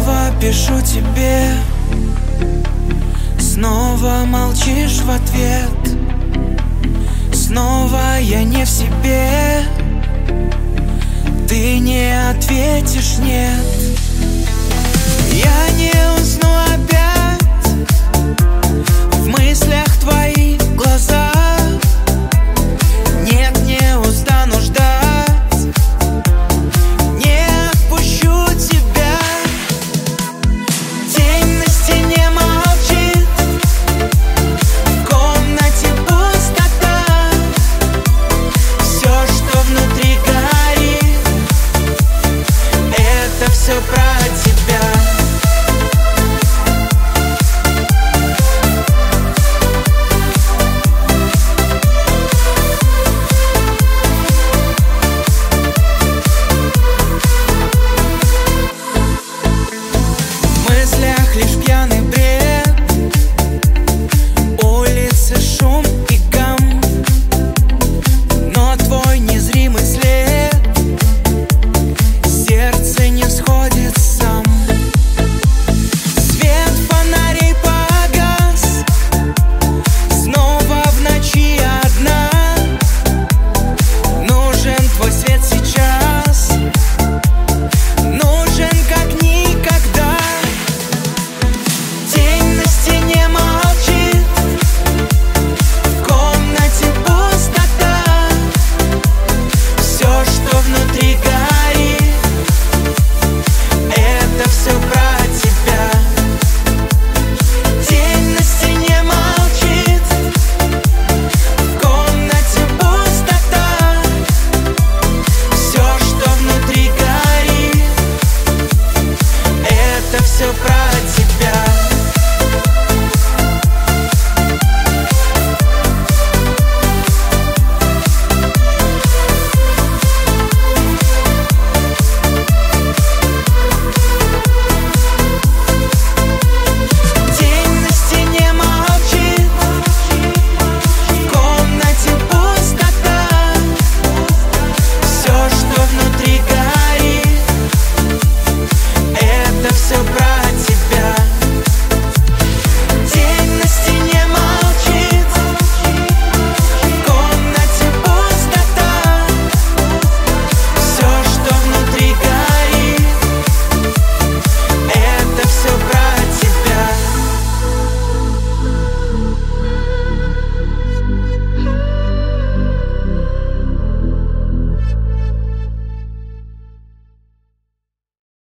Снова пишу тебе, снова молчишь в ответ. Снова я не в себе, ты не ответишь нет. Я не усну опять в мыслях твоих глазах. Нет, не устану ждать, не отпущу тебя. Тень на стене молчит, в комнате пустота. Все, что внутри горит, это все про тебя.